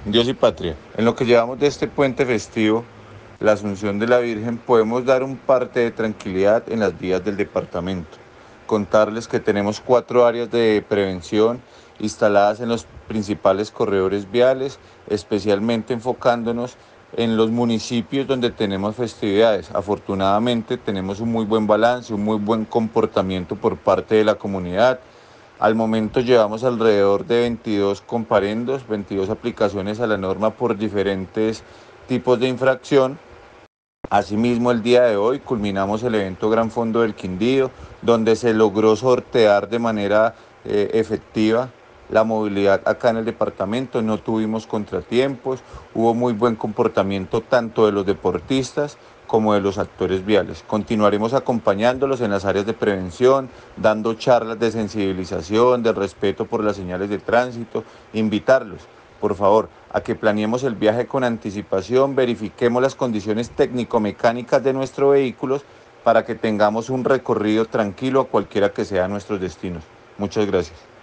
Dios y patria. En lo que llevamos de este puente festivo, la Asunción de la Virgen, podemos dar un parte de tranquilidad en las vías del departamento. Contarles que tenemos 4 áreas de prevención instaladas en los principales corredores viales, especialmente enfocándonos en los municipios donde tenemos festividades. Afortunadamente tenemos un muy buen balance, un muy buen comportamiento por parte de la comunidad. Al momento llevamos alrededor de 22 comparendos, 22 aplicaciones a la norma por diferentes tipos de infracción. Asimismo, el día de hoy culminamos el evento Gran Fondo del Quindío, donde se logró sortear de manera efectiva la movilidad acá en el departamento. No tuvimos contratiempos, hubo muy buen comportamiento tanto de los deportistas como de los actores viales. Continuaremos acompañándolos en las áreas de prevención, dando charlas de sensibilización, de respeto por las señales de tránsito, invitarlos por favor, a que planeemos el viaje con anticipación, verifiquemos las condiciones técnico-mecánicas de nuestros vehículos para que tengamos un recorrido tranquilo a cualquiera que sea nuestros destinos. Muchas gracias.